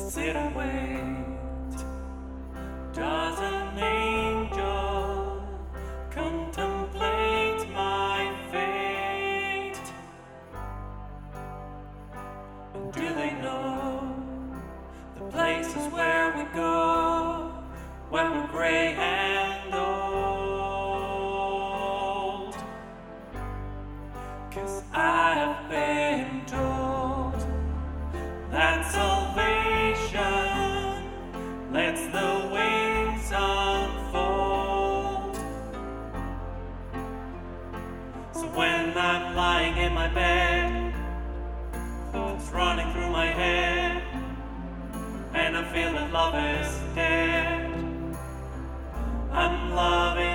sit and wait. Does an angel contemplate my fate? And do they know the places where we go when we're gray and old? 'Cause I have been told that salvation lets the wings unfold. So when I'm lying in my bed, thoughts running through my head, and I feel that love is dead, I'm loving